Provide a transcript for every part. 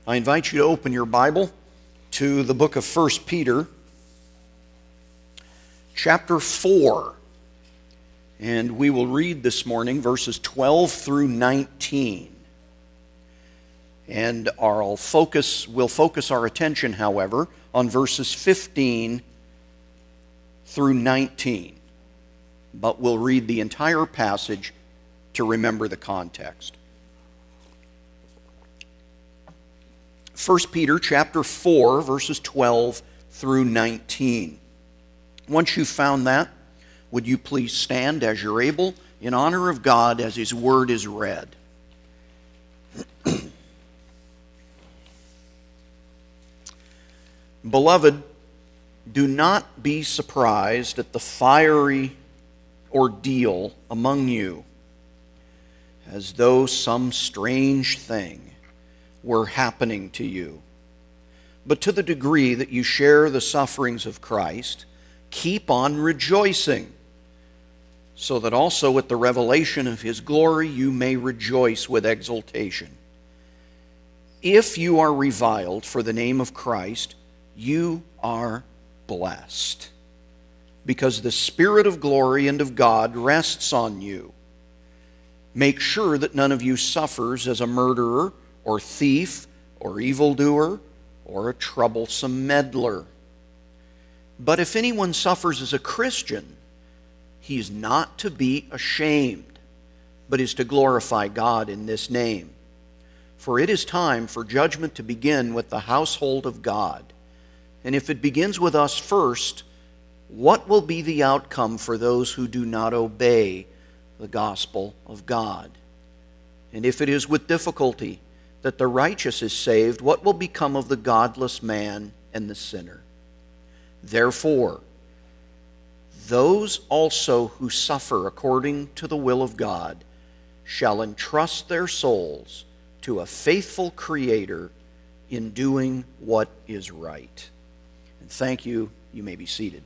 I invite you to open your Bible to the book of 1 Peter, chapter 4. And we will read this morning verses 12 through 19. And we'll focus our attention, however, on verses 15 through 19. But we'll read the entire passage to remember the context. 1 Peter chapter 4, verses 12 through 19. Once you've found that, would you please stand as you're able in honor of God as His Word is read. Beloved, do not be surprised at the fiery ordeal among you, as though some strange thing were happening to you. But to the degree that you share the sufferings of Christ, keep on rejoicing, so that also at the revelation of His glory you may rejoice with exultation. If you are reviled for the name of Christ, you are blessed, because the Spirit of glory and of God rests on you. Make sure that none of you suffers as a murderer, or thief, or evildoer, or a troublesome meddler. But if anyone suffers as a Christian, he is not to be ashamed, but is to glorify God in this name. For it is time for judgment to begin with the household of God. And if it begins with us first, what will be the outcome for those who do not obey the gospel of God? And if it is with difficulty that the righteous is saved, what will become of the godless man and the sinner? Therefore, those also who suffer according to the will of God shall entrust their souls to a faithful Creator in doing what is right. And thank you. You may be seated.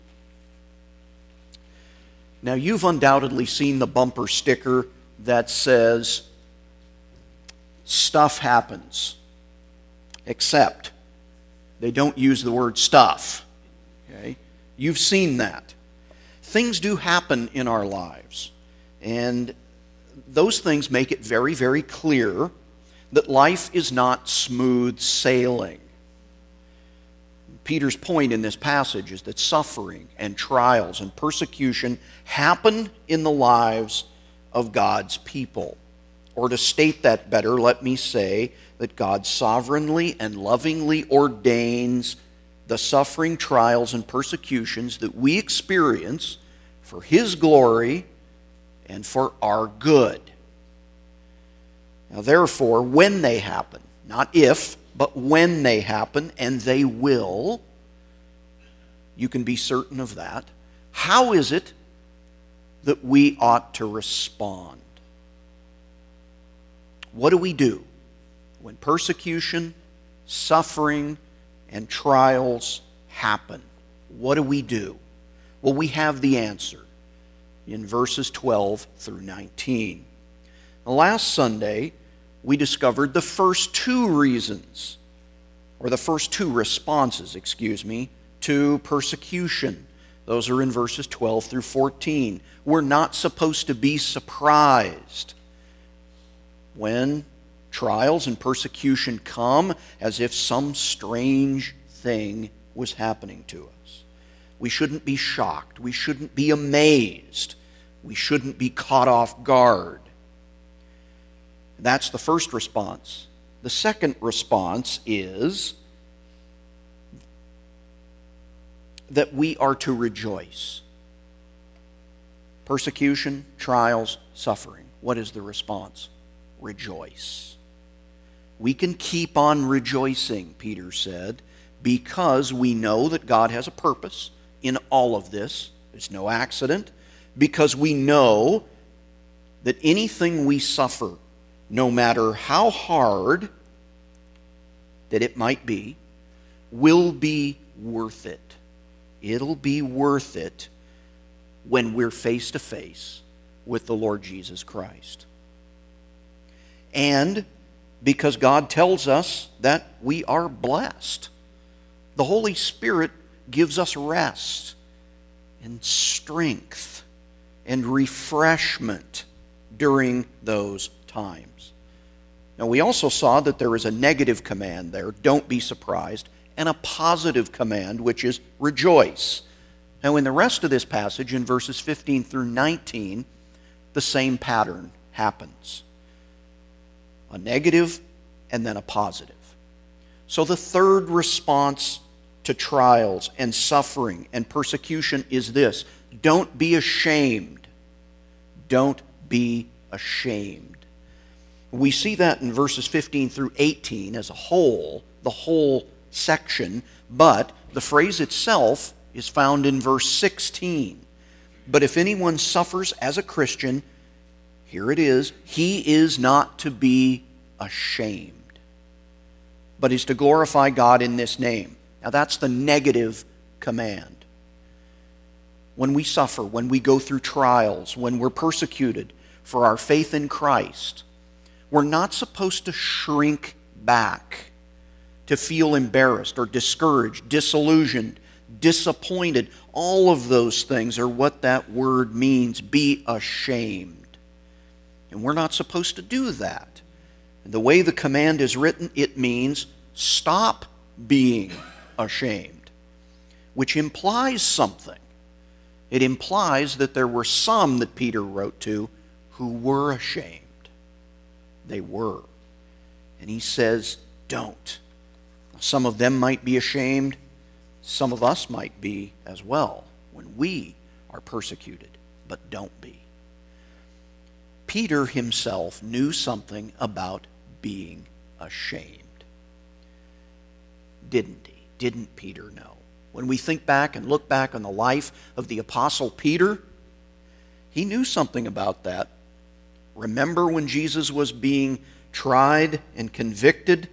Now, you've undoubtedly seen the bumper sticker that says, "Stuff happens," except they don't use the word stuff. Okay? You've seen that. Things do happen in our lives, and those things make it very, very clear that life is not smooth sailing. Peter's point in this passage is that suffering and trials and persecution happen in the lives of God's people. Or to state that better, let me say that God sovereignly and lovingly ordains the suffering, trials, and persecutions that we experience for His glory and for our good. Now, therefore, when they happen, not if, but when they happen, and they will, you can be certain of that, how is it that we ought to respond? What do we do when persecution, suffering, and trials happen? What do we do? Well, we have the answer in verses 12 through 19. Last Sunday, we discovered the first two reasons, or the first two responses, to persecution. Those are in verses 12 through 14. We're not supposed to be surprised when trials and persecution come as if some strange thing was happening to us. We shouldn't be shocked. We shouldn't be amazed. We shouldn't be caught off guard. That's the first response. The second response is that we are to rejoice. Persecution, trials, suffering. What is the response? Rejoice. We can keep on rejoicing, Peter said, because we know that God has a purpose in all of this. There's no accident. Because we know that anything we suffer, no matter how hard that it might be, will be worth it. It'll be worth it when we're face to face with the Lord Jesus Christ. And because God tells us that we are blessed. The Holy Spirit gives us rest and strength and refreshment during those times. Now, we also saw that there is a negative command there, don't be surprised, and a positive command, which is rejoice. Now, in the rest of this passage, in verses 15 through 19, the same pattern happens. A negative and then a positive. So the third response to trials and suffering and persecution is this: don't be ashamed. Don't be ashamed. We see that in verses 15 through 18 as a whole, the whole section, but the phrase itself is found in verse 16. But if anyone suffers as a Christian, here it is, he is not to be ashamed, but is to glorify God in this name. Now that's the negative command. When we suffer, when we go through trials, when we're persecuted for our faith in Christ, we're not supposed to shrink back, to feel embarrassed or discouraged, disillusioned, disappointed. All of those things are what that word means, be ashamed. And we're not supposed to do that. And the way the command is written, it means stop being ashamed, which implies something. It implies that there were some that Peter wrote to who were ashamed. They were. And he says, don't. Some of them might be ashamed. Some of us might be as well when we are persecuted, but don't be. Peter himself knew something about being ashamed. Didn't he? Didn't Peter know? When we think back and look back on the life of the Apostle Peter, he knew something about that. Remember when Jesus was being tried and convicted?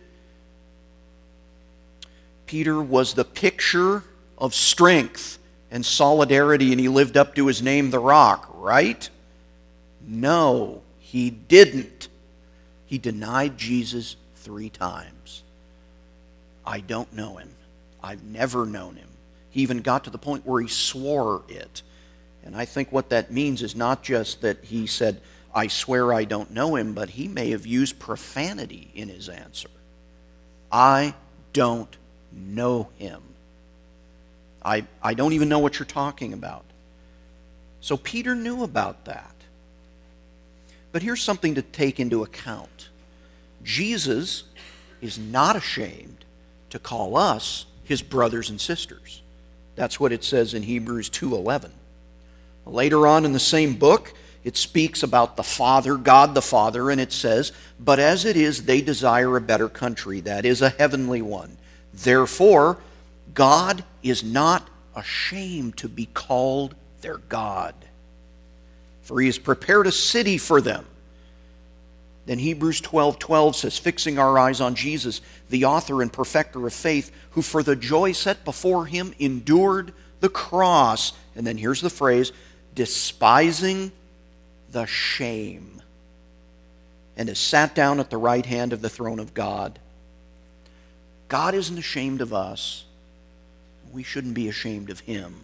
Peter was the picture of strength and solidarity, and he lived up to his name, the Rock, right? No, he didn't. He denied Jesus 3 times. I don't know him. I've never known him. He even got to the point where he swore it. And I think what that means is not just that he said, I swear I don't know him, but he may have used profanity in his answer. I don't know him. I don't even know what you're talking about. So Peter knew about that. But here's something to take into account. Jesus is not ashamed to call us his brothers and sisters. That's what it says in Hebrews 2:11. Later on in the same book, it speaks about the Father, God the Father, and it says, but as it is, they desire a better country, that is, a heavenly one. Therefore, God is not ashamed to be called their God, for he has prepared a city for them. Then Hebrews 12:12 says, fixing our eyes on Jesus, the author and perfecter of faith, who for the joy set before him endured the cross. And then here's the phrase, despising the shame, and has sat down at the right hand of the throne of God. God isn't ashamed of us. We shouldn't be ashamed of him.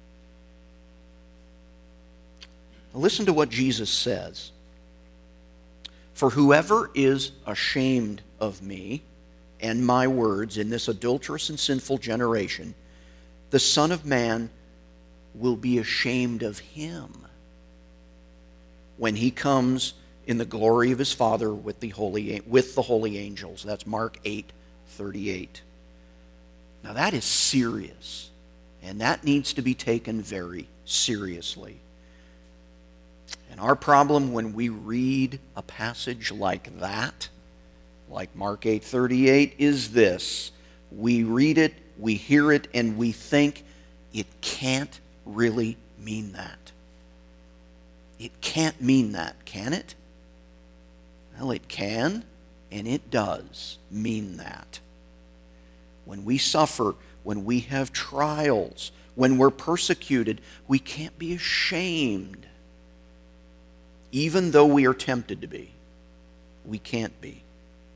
Now listen to what Jesus says. For whoever is ashamed of me and my words in this adulterous and sinful generation, the Son of Man will be ashamed of him when he comes in the glory of his Father with the holy angels. That's Mark 8:38. Now that is serious, and that needs to be taken very seriously. And our problem when we read a passage like that, like Mark 8:38, is this. We read it, we hear it, and we think it can't really mean that. It can't mean that, can it? Well, it can, and it does mean that. When we suffer, when we have trials, when we're persecuted, we can't be ashamed. Even though we are tempted to be, we can't be.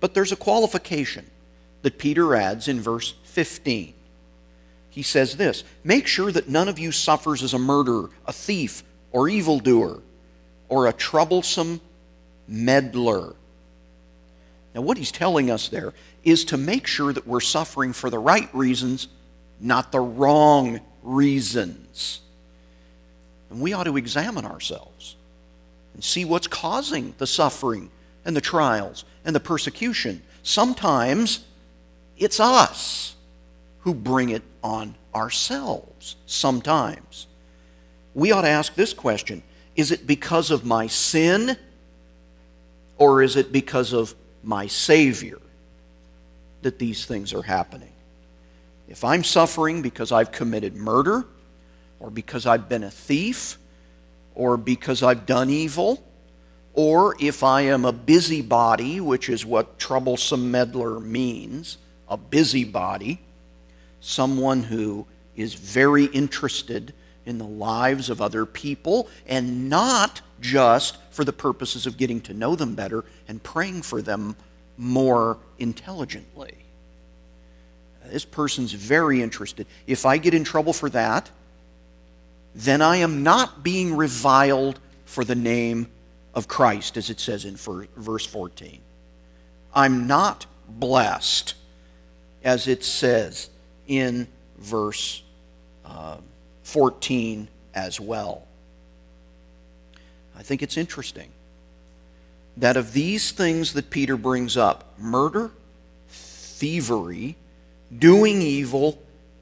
But there's a qualification that Peter adds in verse 15. He says this, "Make sure that none of you suffers as a murderer, a thief, or evildoer, or a troublesome meddler." Now what he's telling us there is to make sure that we're suffering for the right reasons, not the wrong reasons. And we ought to examine ourselves and see what's causing the suffering and the trials and the persecution. Sometimes it's us who bring it on ourselves. Sometimes. We ought to ask this question, is it because of my sin or is it because of my Savior that these things are happening? If I'm suffering because I've committed murder, or because I've been a thief, or because I've done evil, or if I am a busybody, which is what troublesome meddler means, a busybody, someone who is very interested in the lives of other people, and not just for the purposes of getting to know them better and praying for them more intelligently. This person's very interested. If I get in trouble for that, then I am not being reviled for the name of Christ, as it says in verse 14. I'm not blessed, as it says in verse 14 as well. I think it's interesting that of these things that Peter brings up, murder, thievery, doing evil,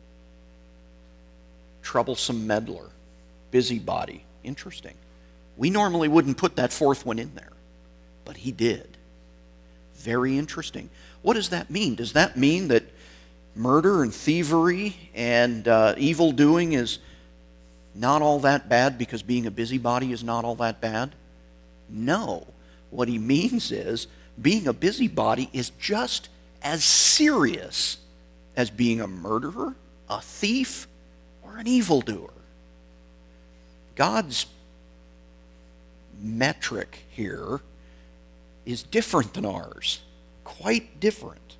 troublesome meddler, busybody. Interesting. We normally wouldn't put that fourth one in there, but he did. Very interesting. What does that mean? Does that mean that murder and thievery and evil doing is not all that bad because being a busybody is not all that bad? No. What he means is being a busybody is just as serious as being a murderer, a thief, or an evildoer. God's metric here is different than ours, quite different.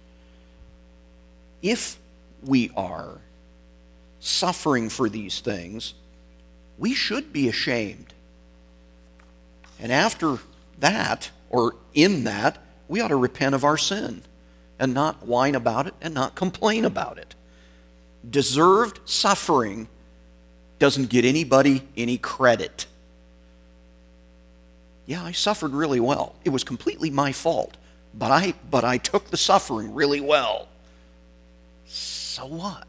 If we are suffering for these things, we should be ashamed. And after that, or in that, we ought to repent of our sin and not whine about it and not complain about it. Deserved suffering doesn't get anybody any credit. Yeah, I suffered really well. It was completely my fault, but I took the suffering really well. So what?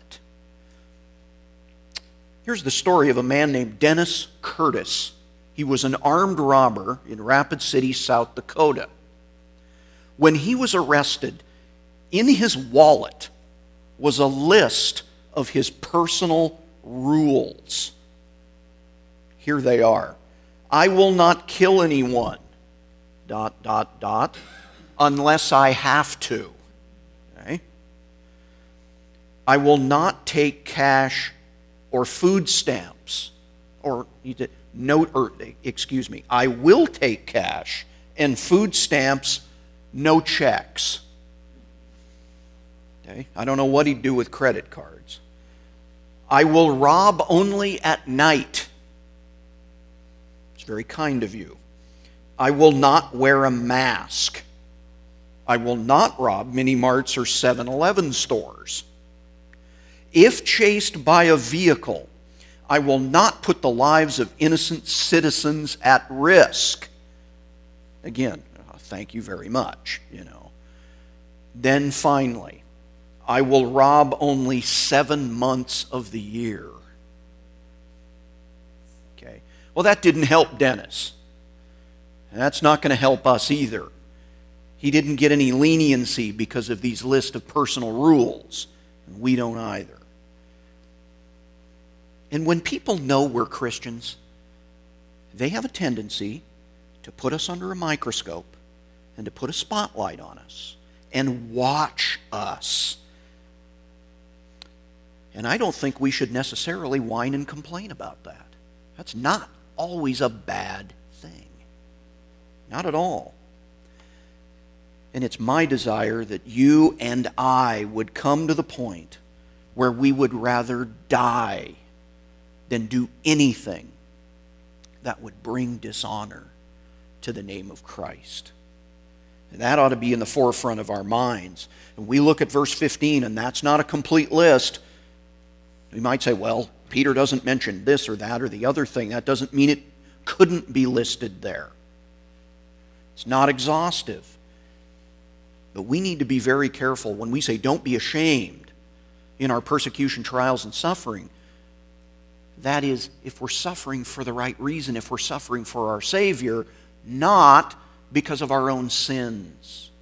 Here's the story of a man named Dennis Curtis. He was an armed robber in Rapid City, South Dakota. When he was arrested, in his wallet was a list of his personal rules. Here they are. I will not kill anyone, ... unless I have to. Okay? I will not take cash or food stamps, I will take cash and food stamps, no checks. Okay? I don't know what he'd do with credit cards. I will rob only at night. It's very kind of you. I will not wear a mask. I will not rob mini marts or 7-Eleven stores. If chased by a vehicle, I will not put the lives of innocent citizens at risk. Again, thank you very much, Then finally, I will rob only 7 months of the year. Okay. Well, that didn't help Dennis. And that's not going to help us either. He didn't get any leniency because of these list of personal rules. And we don't either. And when people know we're Christians, they have a tendency to put us under a microscope and to put a spotlight on us and watch us. And I don't think we should necessarily whine and complain about that. That's not always a bad thing. Not at all. And it's my desire that you and I would come to the point where we would rather die than do anything that would bring dishonor to the name of Christ. And that ought to be in the forefront of our minds. And we look at verse 15, and that's not a complete list. We might say, well, Peter doesn't mention this or that or the other thing. That doesn't mean it couldn't be listed there. It's not exhaustive. But we need to be very careful when we say don't be ashamed in our persecution, trials, and suffering. That is, if we're suffering for the right reason, if we're suffering for our Savior, not because of our own sins.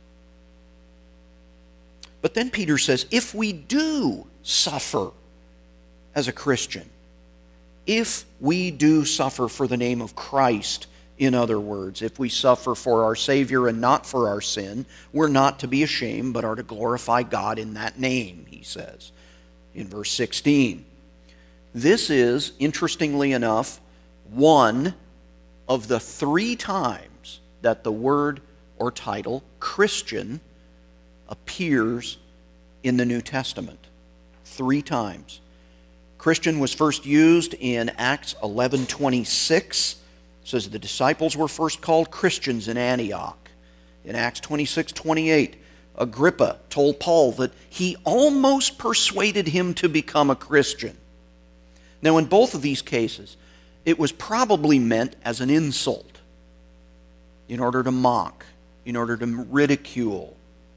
But then Peter says, if we do suffer as a Christian, if we do suffer for the name of Christ, in other words, if we suffer for our Savior and not for our sin, we're not to be ashamed, but are to glorify God in that name, he says in verse 16. This is, interestingly enough, one of the 3 times that the word or title Christian appears in the New Testament. 3 times. Christian was first used in Acts 11:26. It says the disciples were first called Christians in Antioch. In Acts 26:28, Agrippa told Paul that he almost persuaded him to become a Christian. Now, in both of these cases, it was probably meant as an insult, in order to mock, in order to ridicule.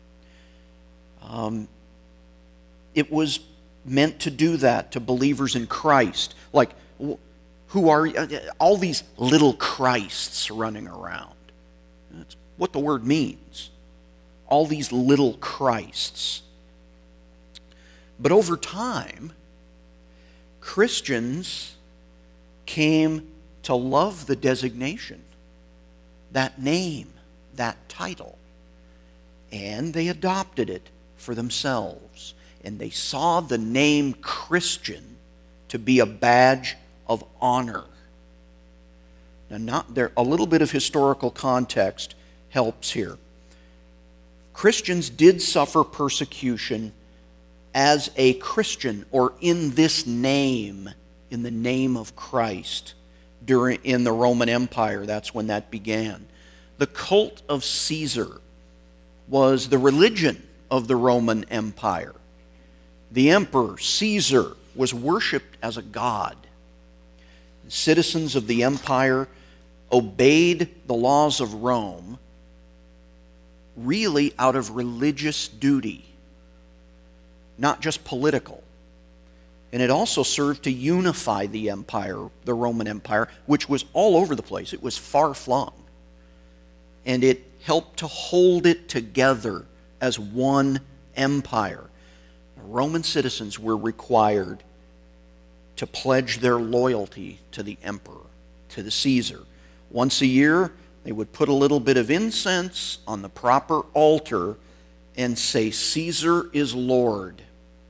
It was meant to do that to believers in Christ. Like, who are all these little Christs running around? That's what the word means. All these little Christs. But over time, Christians came to love the designation, that name, that title, and they adopted it for themselves. And they saw the name Christian to be a badge of honor. Now, a little bit of historical context helps here. Christians did suffer persecution as a Christian, or in this name, in the name of Christ, in the Roman Empire. That's when that began. The cult of Caesar was the religion of the Roman Empire. The emperor, Caesar, was worshipped as a god. Citizens of the empire obeyed the laws of Rome really out of religious duty, not just political. And it also served to unify the empire, the Roman Empire, which was all over the place. It was far-flung. And it helped to hold it together as one empire. Roman citizens were required to pledge their loyalty to the emperor, to the Caesar. Once a year, they would put a little bit of incense on the proper altar and say, "Caesar is Lord."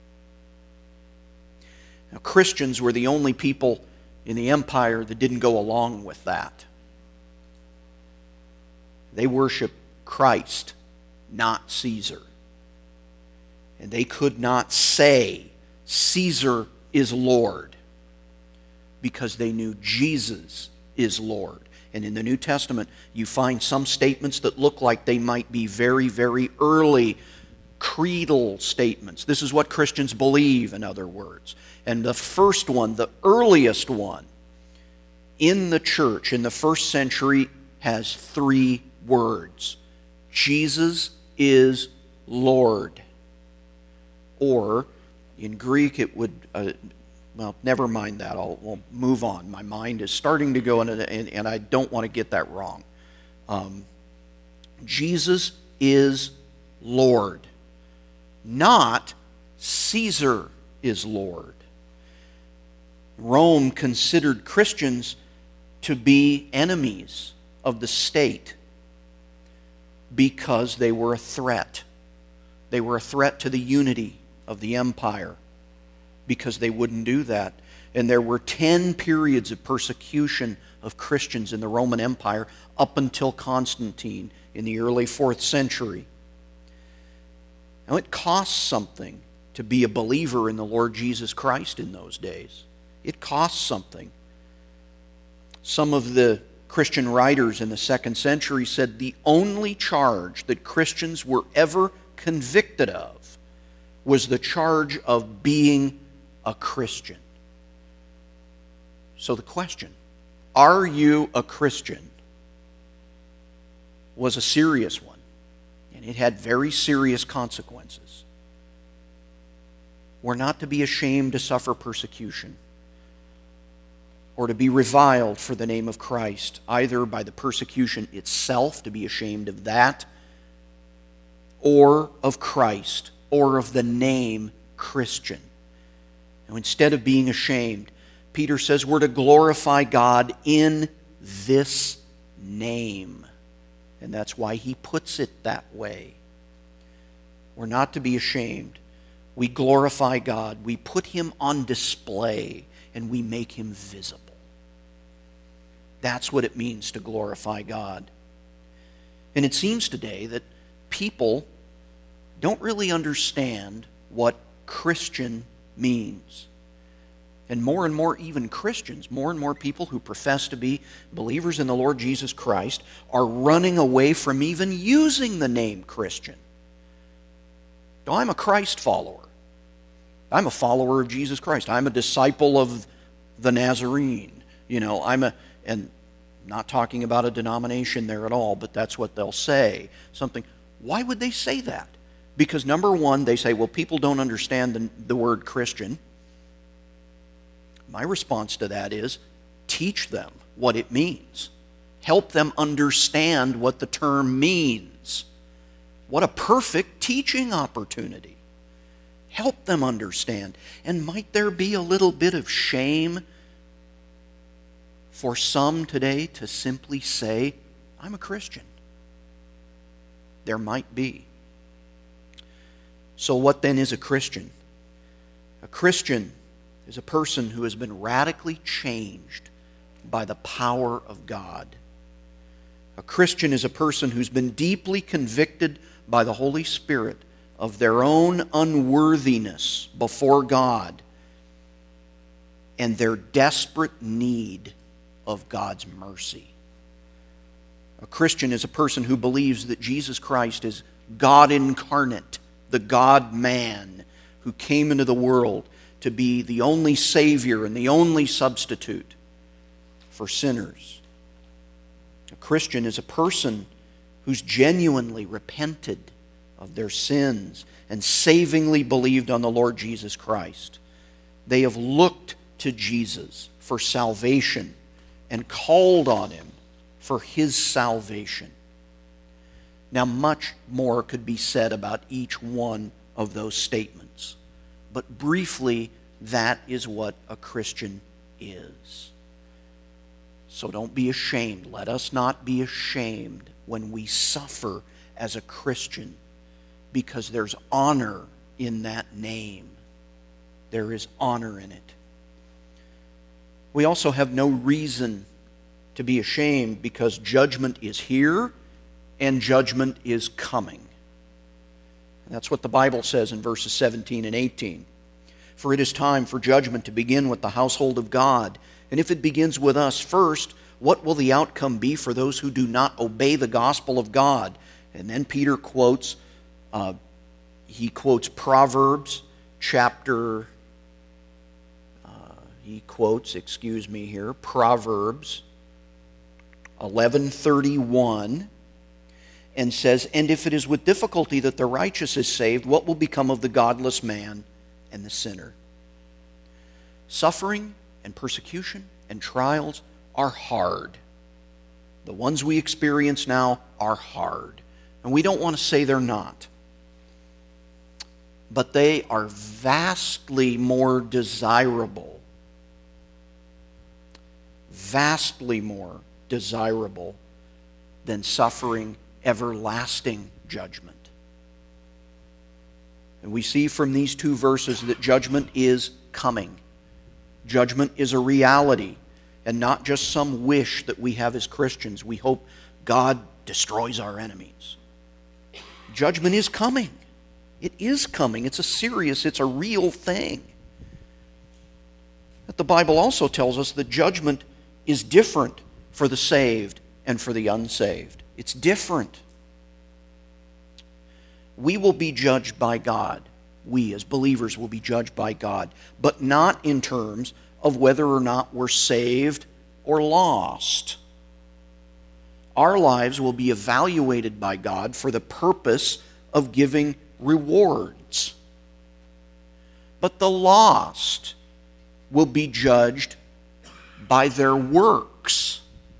Now, Christians were the only people in the empire that didn't go along with that. They worshiped Christ, not Caesar. And they could not say, "Caesar is Lord," because they knew Jesus is Lord. And in the New Testament, you find some statements that look like they might be very, very early creedal statements. This is what Christians believe, in other words. And the first one, the earliest one, in the church in the first century has 3 words. Jesus is Lord. Or, in Greek, it would, well, never mind that. We'll move on. My mind is starting to go, and I don't want to get that wrong. Jesus is Lord, not Caesar is Lord. Rome considered Christians to be enemies of the state because they were a threat. They were a threat to the unity of the empire because they wouldn't do that. And there were 10 periods of persecution of Christians in the Roman Empire up until Constantine in the early 4th century. Now, it costs something to be a believer in the Lord Jesus Christ in those days. It costs something. Some of the Christian writers in the 2nd century said the only charge that Christians were ever convicted of was the charge of being a Christian. So the question, are you a Christian, was a serious one, and it had very serious consequences. We're not to be ashamed to suffer persecution or to be reviled for the name of Christ, either by the persecution itself, to be ashamed of that, or of Christ, or of the name Christian. Now, instead of being ashamed, Peter says we're to glorify God in this name. And that's why he puts it that way. We're not to be ashamed. We glorify God. We put him on display, and we make him visible. That's what it means to glorify God. And it seems today that people don't really understand what Christian means. And more even Christians, more and more people who profess to be believers in the Lord Jesus Christ are running away from even using the name Christian. No, I'm a Christ follower. I'm a follower of Jesus Christ. I'm a disciple of the Nazarene. And not talking about a denomination there at all, but that's what they'll say. Something. Why would they say that? Because number one, they say, well, people don't understand the word Christian. My response to that is, teach them what it means. Help them understand what the term means. What a perfect teaching opportunity. Help them understand. And might there be a little bit of shame for some today to simply say, I'm a Christian? There might be. So what then is a Christian? A Christian is a person who has been radically changed by the power of God. A Christian is a person who's been deeply convicted by the Holy Spirit of their own unworthiness before God and their desperate need of God's mercy. A Christian is a person who believes that Jesus Christ is God incarnate, the God-man who came into the world to be the only Savior and the only substitute for sinners. A Christian is a person who's genuinely repented of their sins and savingly believed on the Lord Jesus Christ. They have looked to Jesus for salvation and called on him for his salvation. Now, much more could be said about each one of those statements. But briefly, that is what a Christian is. So don't be ashamed. Let us not be ashamed when we suffer as a Christian, because there's honor in that name. There is honor in it. We also have no reason to be ashamed, because judgment is here and judgment is coming. And that's what the Bible says in verses 17 and 18. For it is time for judgment to begin with the household of God. And if it begins with us first, what will the outcome be for those who do not obey the gospel of God? And then Peter quotes Proverbs chapter, Proverbs 11:31, and says, and if it is with difficulty that the righteous is saved, what will become of the godless man and the sinner? Suffering and persecution and trials are hard. The ones we experience now are hard. And we don't want to say they're not. But they are vastly more desirable. Vastly more desirable than suffering everlasting judgment. And we see from these two verses that judgment is coming. Judgment is a reality, and not just some wish that we have as Christians. We hope God destroys our enemies. Judgment is coming. It is coming. It's a real thing. But the Bible also tells us that judgment is different for the saved and for the unsaved. It's different. We will be judged by God. We as believers will be judged by God, but not in terms of whether or not we're saved or lost. Our lives will be evaluated by God for the purpose of giving rewards. But the lost will be judged by their works,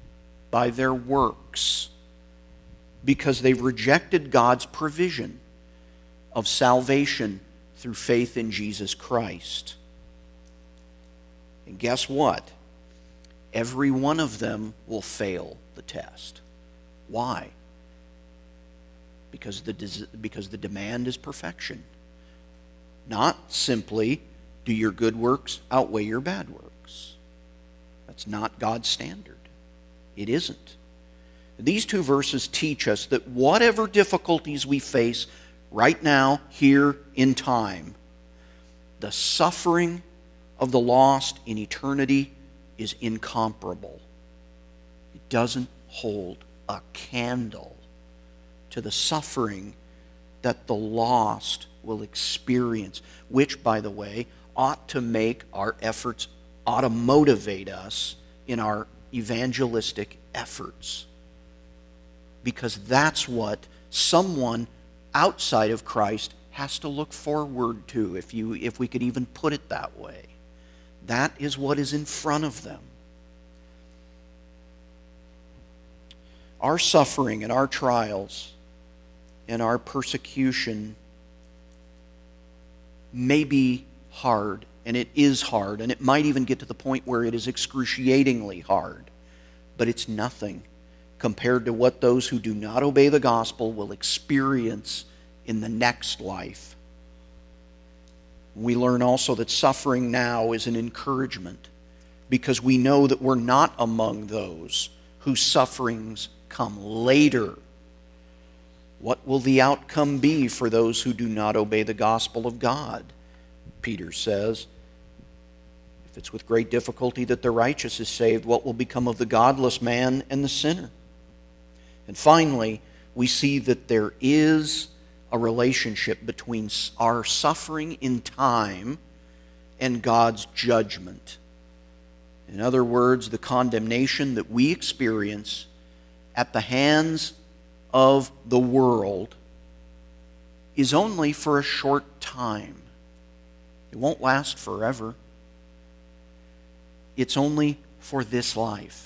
because they've rejected God's provision of salvation through faith in Jesus Christ. And guess what? Every one of them will fail the test. Why? Because the demand is perfection. Not simply, do your good works outweigh your bad works? That's not God's standard. It isn't. These two verses teach us that whatever difficulties we face right now, here in time, the suffering of the lost in eternity is incomparable. It doesn't hold a candle to the suffering that the lost will experience, which, by the way, ought to motivate us in our evangelistic efforts. Because that's what someone outside of Christ has to look forward to, if we could even put it that way. That is what is in front of them. Our suffering and our trials and our persecution may be hard, and it is hard, and it might even get to the point where it is excruciatingly hard, but it's nothing compared to what those who do not obey the gospel will experience in the next life. We learn also that suffering now is an encouragement, because we know that we're not among those whose sufferings come later. What will the outcome be for those who do not obey the gospel of God? Peter says, if it's with great difficulty that the righteous is saved, what will become of the godless man and the sinner? And finally, we see that there is a relationship between our suffering in time and God's judgment. In other words, the condemnation that we experience at the hands of the world is only for a short time. It won't last forever. It's only for this life.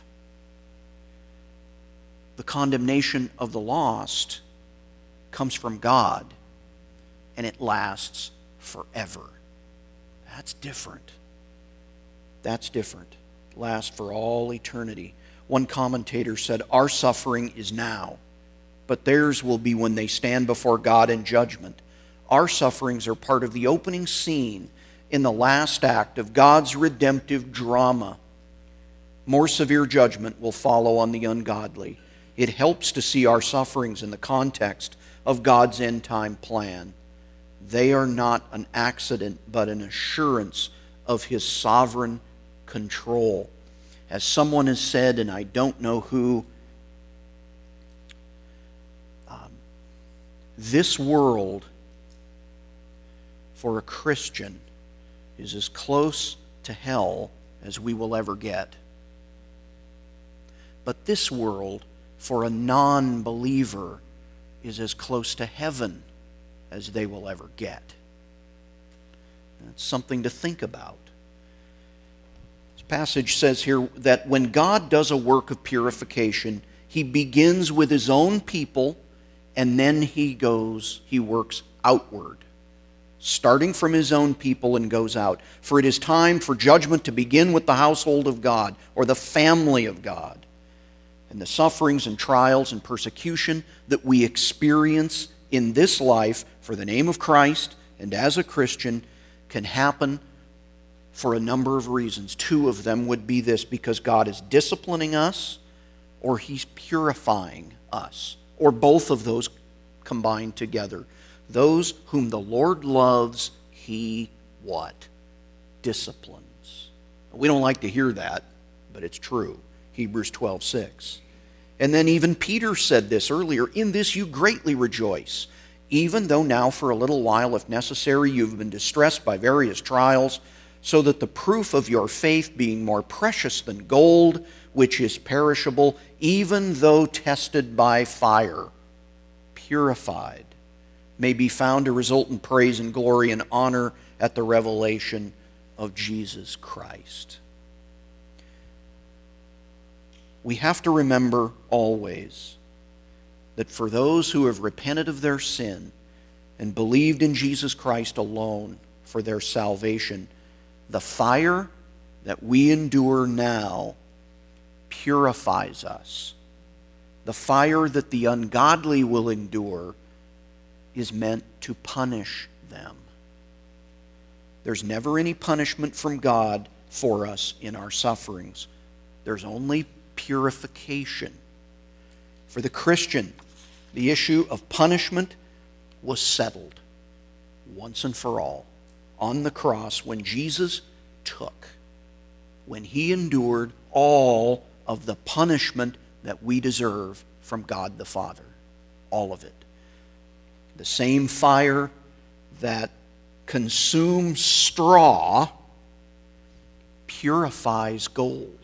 The condemnation of the lost comes from God, and it lasts forever. That's different. That's different. It lasts for all eternity. One commentator said, our suffering is now, but theirs will be when they stand before God in judgment. Our sufferings are part of the opening scene in the last act of God's redemptive drama. More severe judgment will follow on the ungodly. It helps to see our sufferings in the context of God's end-time plan. They are not an accident, but an assurance of His sovereign control. As someone has said, and I don't know who, this world for a Christian is as close to hell as we will ever get. But this world for a non-believer is as close to heaven as they will ever get. That's something to think about. This passage says here that when God does a work of purification, He begins with His own people, and then He works outward, starting from His own people and goes out. For it is time for judgment to begin with the household of God, or the family of God. And the sufferings and trials and persecution that we experience in this life for the name of Christ and as a Christian can happen for a number of reasons. Two of them would be this: because God is disciplining us, or He's purifying us, or both of those combined together. Those whom the Lord loves, he what? Disciplines. We don't like to hear that, but it's true. Hebrews 12:6. And then even Peter said this earlier, in this you greatly rejoice, even though now for a little while, if necessary, you've been distressed by various trials, so that the proof of your faith, being more precious than gold, which is perishable, even though tested by fire, purified, may be found to result in praise and glory and honor at the revelation of Jesus Christ. We have to remember always that for those who have repented of their sin and believed in Jesus Christ alone for their salvation, the fire that we endure now purifies us. The fire that the ungodly will endure is meant to punish them. There's never any punishment from God for us in our sufferings. There's only purification. For the Christian, the issue of punishment was settled once and for all on the cross when Jesus when he endured all of the punishment that we deserve from God the Father. All of it. The same fire that consumes straw purifies gold.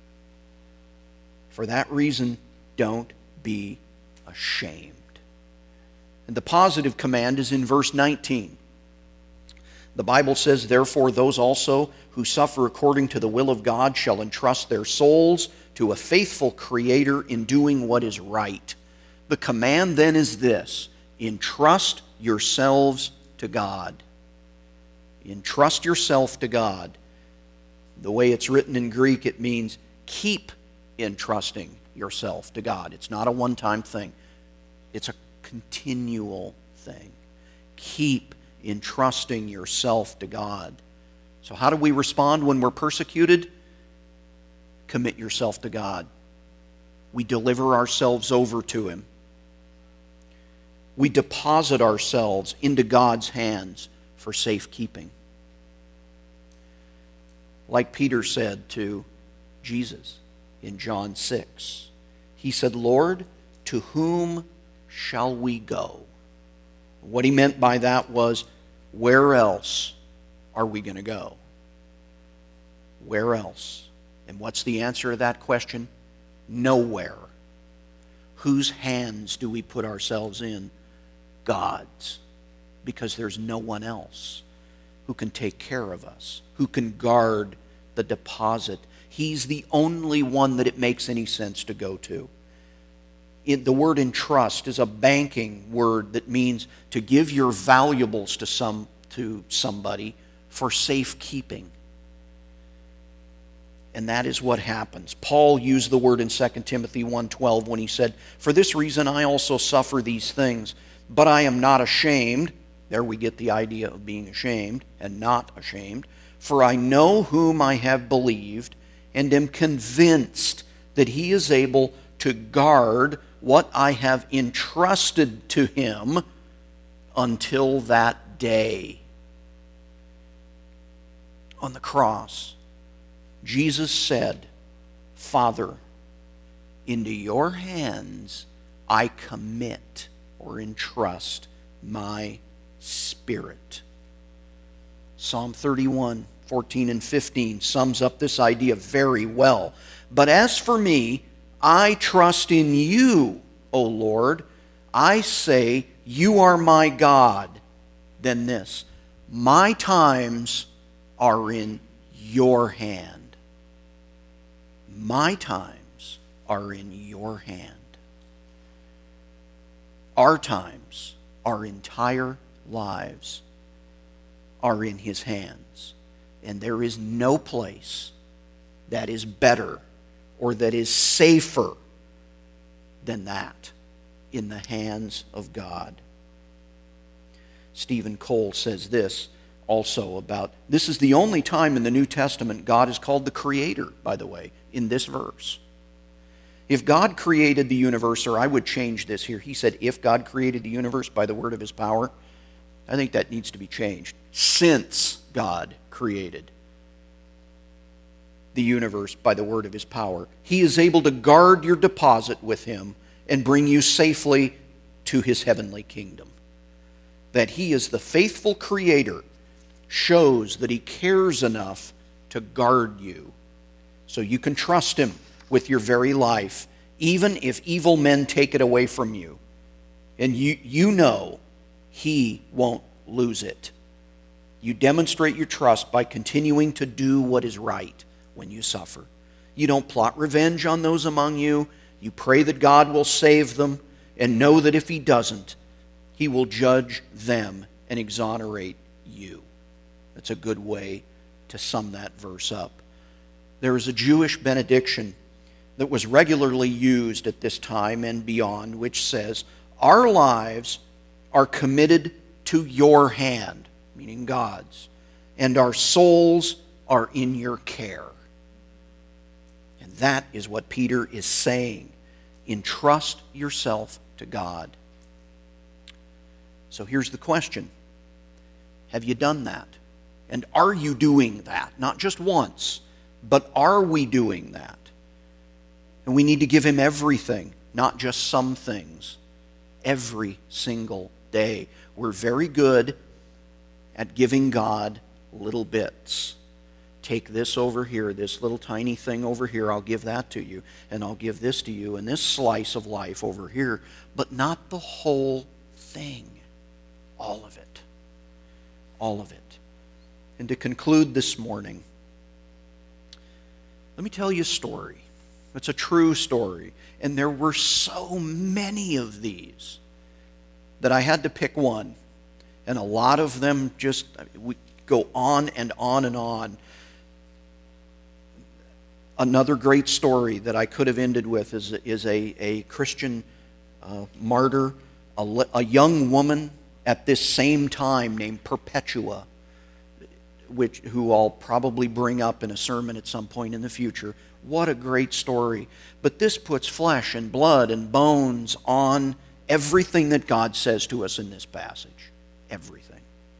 For that reason, don't be ashamed. And the positive command is in verse 19. The Bible says, therefore those also who suffer according to the will of God shall entrust their souls to a faithful Creator in doing what is right. The command then is this: entrust yourselves to God. Entrust yourself to God. The way it's written in Greek, it means keep entrusting yourself to God. It's not a one-time thing. It's a continual thing. Keep entrusting yourself to God. So how do we respond when we're persecuted? Commit yourself to God. We deliver ourselves over to Him. We deposit ourselves into God's hands for safekeeping. Like Peter said to Jesus in John 6. He said, Lord, to whom shall we go? What he meant by that was, where else are we going to go? Where else? And what's the answer to that question? Nowhere. Whose hands do we put ourselves in? God's. Because there's no one else who can take care of us, who can guard the deposit. He's the only one that it makes any sense to go to. The word entrust is a banking word that means to give your valuables to somebody for safekeeping. And that is what happens. Paul used the word in 2 Timothy 1:12 when he said, for this reason I also suffer these things, but I am not ashamed. There we get the idea of being ashamed and not ashamed. For I know whom I have believed and am convinced that he is able to guard what I have entrusted to him until that day. On the cross, Jesus said, Father, into your hands I commit or entrust my spirit. Psalm 31, 14 and 15 sums up this idea very well. But as for me, I trust in you, O Lord. I say, you are my God. Then this, my times are in your hand. My times are in your hand. Our times, our entire lives, are in his hands. And there is no place that is better or that is safer than that, in the hands of God. Stephen Cole says this also about, this is the only time in the New Testament God is called the Creator, by the way, in this verse. If God created the universe, or I would change this here, he said, if God created the universe by the word of his power, I think that needs to be changed. Since God created the universe by the word of his power, he is able to guard your deposit with him and bring you safely to his heavenly kingdom. That he is the faithful creator shows that he cares enough to guard you so you can trust him with your very life, even if evil men take it away from you. And you know he won't lose it. You demonstrate your trust by continuing to do what is right when you suffer. You don't plot revenge on those among you. You pray that God will save them, and know that if he doesn't, he will judge them and exonerate you. That's a good way to sum that verse up. There is a Jewish benediction that was regularly used at this time and beyond, which says, "Our lives are committed to your hand," meaning God's, "and our souls are in your care." And that is what Peter is saying. Entrust yourself to God. So here's the question. Have you done that? And are you doing that? Not just once, but are we doing that? And we need to give him everything, not just some things. Every single day. We're very good at giving God little bits. Take this over here, this little tiny thing over here, I'll give that to you, and I'll give this to you, and this slice of life over here, but not the whole thing. All of it. All of it. And to conclude this morning, let me tell you a story. It's a true story. And there were so many of these that I had to pick one. And a lot of them just we go on and on and on. Another great story that I could have ended with is a Christian martyr, a young woman at this same time named Perpetua, who I'll probably bring up in a sermon at some point in the future. What a great story. But this puts flesh and blood and bones on everything that God says to us in this passage. Everything.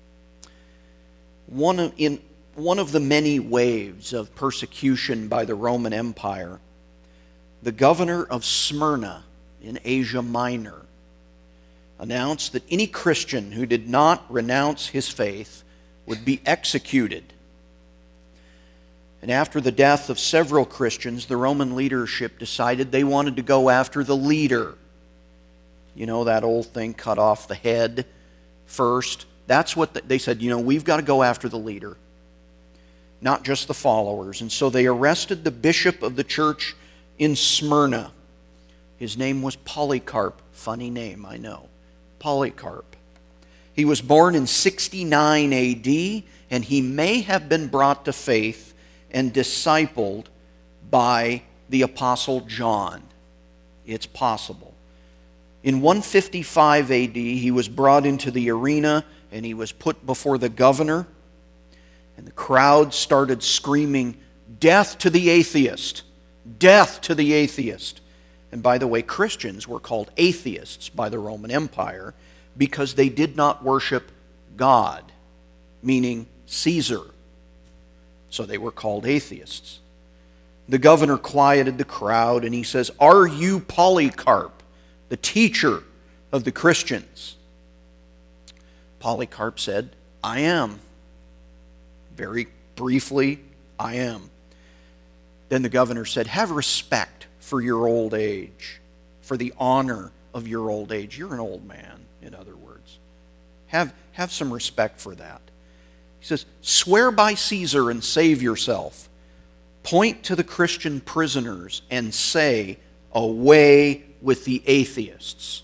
One of the many waves of persecution by the Roman Empire, the governor of Smyrna in Asia Minor announced that any Christian who did not renounce his faith would be executed. And after the death of several Christians, the Roman leadership decided they wanted to go after the leader. You know that old thing, cut off the head first? That's what they said, we've got to go after the leader, not just the followers. And so they arrested the bishop of the church in Smyrna. His name was Polycarp. Funny name, I know. Polycarp. He was born in 69 AD, and he may have been brought to faith and discipled by the Apostle John. It's possible. In 155 AD, he was brought into the arena, and he was put before the governor, and the crowd started screaming, "Death to the atheist! Death to the atheist!" And by the way, Christians were called atheists by the Roman Empire because they did not worship God, meaning Caesar. So they were called atheists. The governor quieted the crowd and he says, "Are you Polycarp, the teacher of the Christians?" Polycarp said, "I am." Very briefly, "I am." Then the governor said, "Have respect for your old age, for the honor of your old age." You're an old man, in other words. Have some respect for that. He says, "Swear by Caesar and save yourself. Point to the Christian prisoners and say, 'Away with the atheists.'"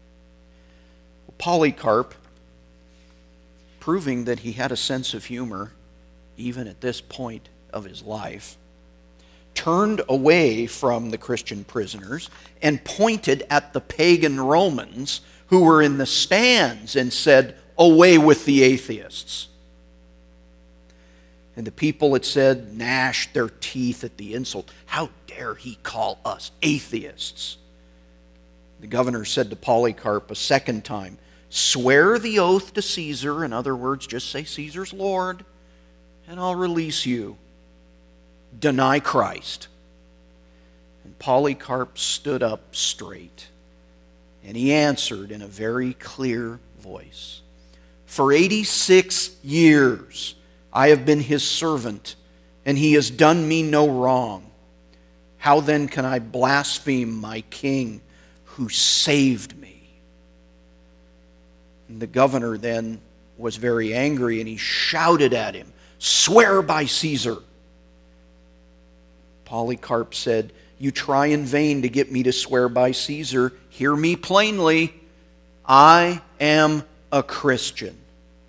Polycarp, proving that he had a sense of humor, even at this point of his life, turned away from the Christian prisoners and pointed at the pagan Romans who were in the stands and said, "Away with the atheists." And the people, it said, gnashed their teeth at the insult. How dare he call us atheists? The governor said to Polycarp a second time, Swear the oath to Caesar, in other words, just say Caesar's Lord, and I'll release you. Deny Christ. And Polycarp stood up straight, and he answered in a very clear voice, For 86 years I have been his servant, and he has done me no wrong. How then can I blaspheme my king who saved me? And the governor then was very angry, and he shouted at him, Swear by Caesar. Polycarp said, You try in vain to get me to swear by Caesar. Hear me plainly. I am a Christian.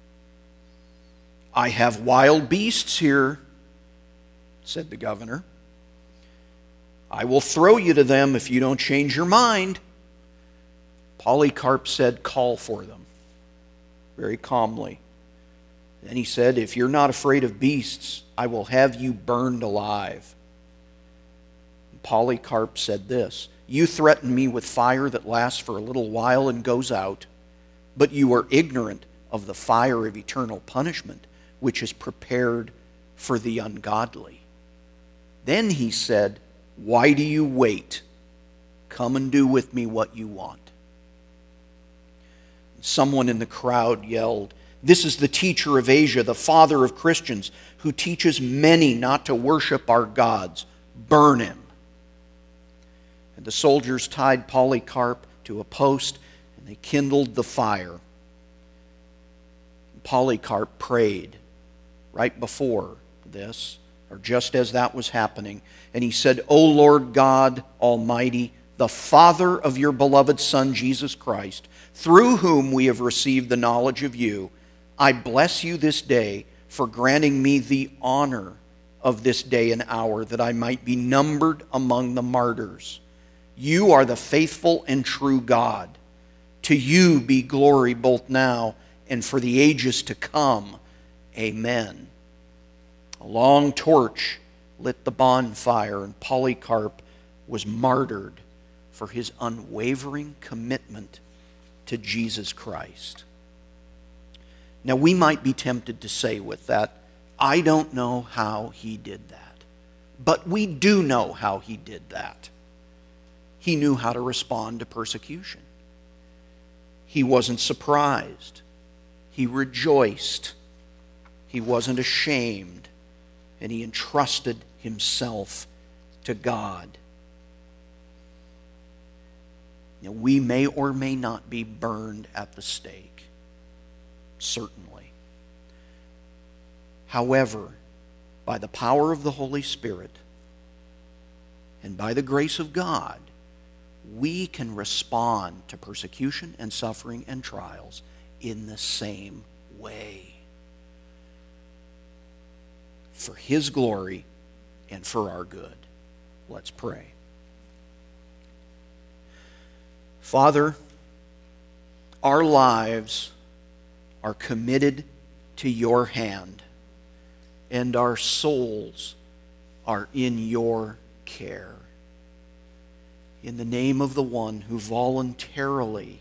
I have wild beasts here, said the governor. I will throw you to them if you don't change your mind. Polycarp said, Call for them, very calmly. Then he said, If you're not afraid of beasts, I will have you burned alive. Polycarp said this, You threaten me with fire that lasts for a little while and goes out, but you are ignorant of the fire of eternal punishment, which is prepared for the ungodly. Then he said, Why do you wait? Come and do with me what you want. Someone in the crowd yelled, This is the teacher of Asia, the father of Christians, who teaches many not to worship our gods. Burn him. And the soldiers tied Polycarp to a post, and they kindled the fire. Polycarp prayed right before this, or just as that was happening, and he said, O Lord God Almighty, the Father of your beloved Son, Jesus Christ, through whom we have received the knowledge of you, I bless you this day for granting me the honor of this day and hour, that I might be numbered among the martyrs. You are the faithful and true God. To you be glory both now and for the ages to come. Amen. A long torch lit the bonfire, and Polycarp was martyred for his unwavering commitment to Jesus Christ. Now, we might be tempted to say with that, I don't know how he did that. But we do know how he did that. He knew how to respond to persecution. He wasn't surprised. He rejoiced. He wasn't ashamed. And he entrusted himself to God. Now, we may or may not be burned at the stake. Certainly. However, by the power of the Holy Spirit and by the grace of God, we can respond to persecution and suffering and trials in the same way. For His glory and for our good. Let's pray. Father, our lives are committed to your hand, and our souls are in your care. In the name of the one who voluntarily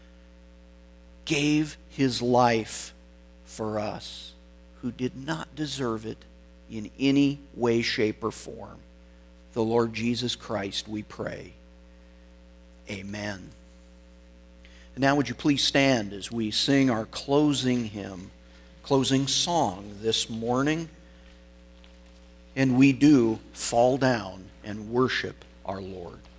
gave his life for us, who did not deserve it in any way, shape, or form, the Lord Jesus Christ, we pray. Amen. And now would you please stand as we sing our closing hymn, closing song this morning. And we do fall down and worship our Lord.